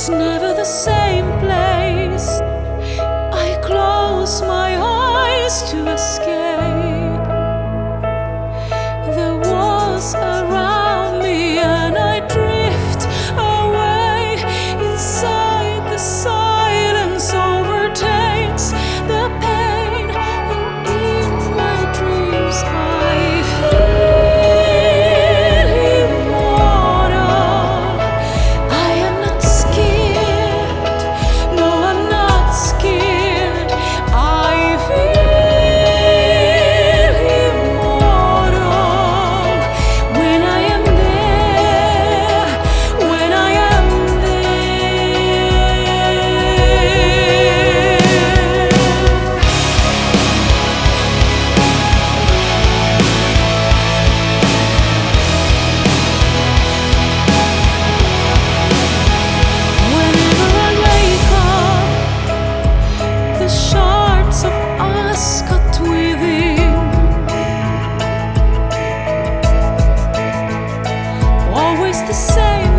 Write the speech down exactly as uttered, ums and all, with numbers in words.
It's never the same place. I close my eyes to escape the walls around me, and I drift away. Inside the silence overtakes the pain, and in my dreams I feel immortal. I am not scared, no, I'm not scared. I feel immortal when I am there, when I am Whenever I wake up, the shards of us cut within. Always the same